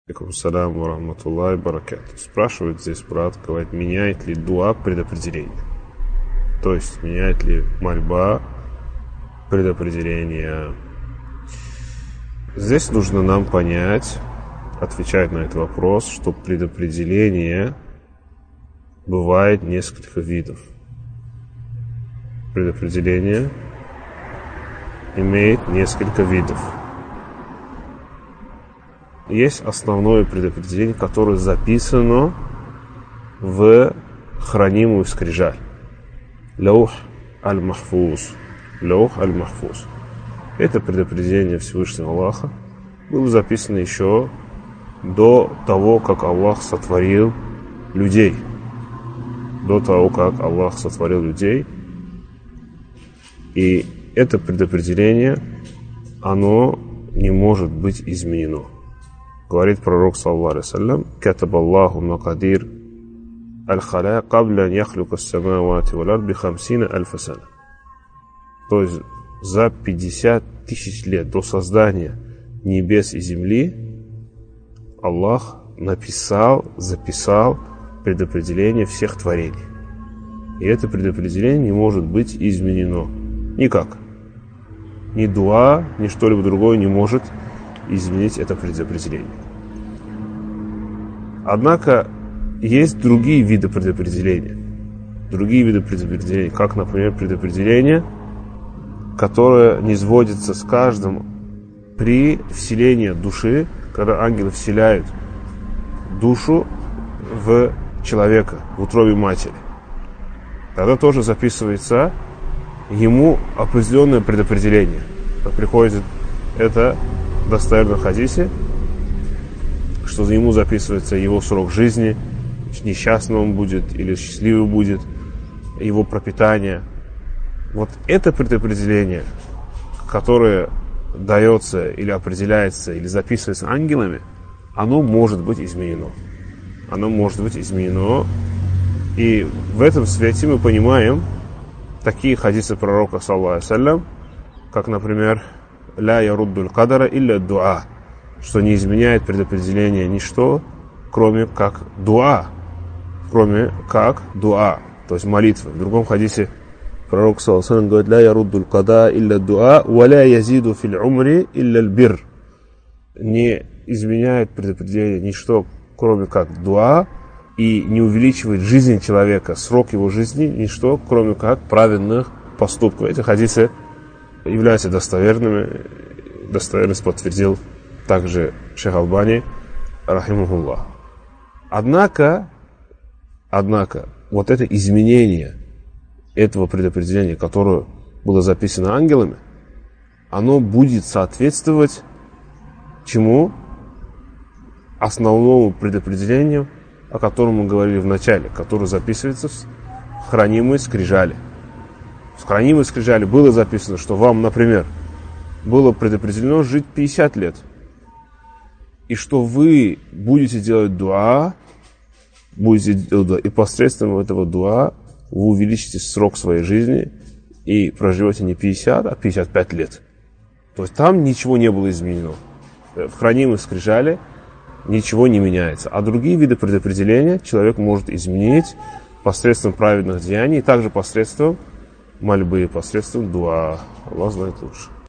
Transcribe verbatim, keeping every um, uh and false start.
Алейкум ва рахматуллахи ва баракатуху. Спрашивает здесь брат, говорит, меняет ли дуа предопределение? То есть, меняет ли мольба предопределение? Здесь нужно нам понять, отвечать на этот вопрос, что предопределение бывает несколько видов. Предопределение имеет несколько видов. Есть основное предопределение, которое записано в хранимую скрижаль. Лаух аль-Махфуз. Лаух аль-Махфуз. Это предопределение Всевышнего Аллаха было записано еще до того, как Аллах сотворил людей. До того, как Аллах сотворил людей. И это предопределение, оно не может быть изменено. Говорит пророк, саллаллаху алейхи ва саллям, «Катаб Аллаху макадир аль-халя кабля яхлюка ас-самавати вал ард би хамсина альфа сана». То есть за пятьдесят тысяч лет до создания небес и земли Аллах написал, записал предопределение всех творений. И это предопределение не может быть изменено. Никак. Ни дуа, ни что-либо другое не может изменить это предопределение. Однако есть другие виды предопределения. Другие виды предопределения, как, например, предопределение, которое низводится с каждым при вселении души, когда ангелы вселяют душу в человека, в утробе матери. Тогда тоже записывается ему определенное предопределение. Приходит это в достоверном хадисе, что ему записывается его срок жизни, несчастным он будет или счастливым будет, его пропитание. Вот это предопределение, которое дается или определяется, или записывается ангелами, оно может быть изменено. Оно может быть изменено. И в этом свете мы понимаем такие хадисы пророка, саллаллаху алейхи ва саллям, как, например, «Ля яруддуль кадара илля дуа», что не изменяет предопределение ничто, кроме как дуа, кроме как дуа, то есть молитва. В другом хадисе пророк, саллаллаху алейхи ва саллям, говорит: «Ля яруддуль када илля дуа, ва ля язиду фил умри илля бир». Не изменяет предопределение ничто, кроме как дуа, и не увеличивает жизнь человека, срок его жизни, ничто, кроме как праведных поступков. Эти хадисы являются достоверными. Достоверность подтвердил также шейх Албани, рахимахуллах. Однако, однако, вот это изменение этого предопределения, которое было записано ангелами, оно будет соответствовать чему? Основному предопределению, о котором мы говорили в начале, которое записывается в хранимой скрижали. В хранимой скрижали было записано, что вам, например, было предопределено жить пятьдесят лет. И что вы будете делать дуа, будете делать дуа, и посредством этого дуа вы увеличите срок своей жизни и проживете не пятьдесят, а пятьдесят пять лет. То есть там ничего не было изменено. В хранимой скрижали ничего не меняется. А другие виды предопределения человек может изменить посредством праведных деяний, и также посредством мольбы, посредством дуа. Аллах знает лучше.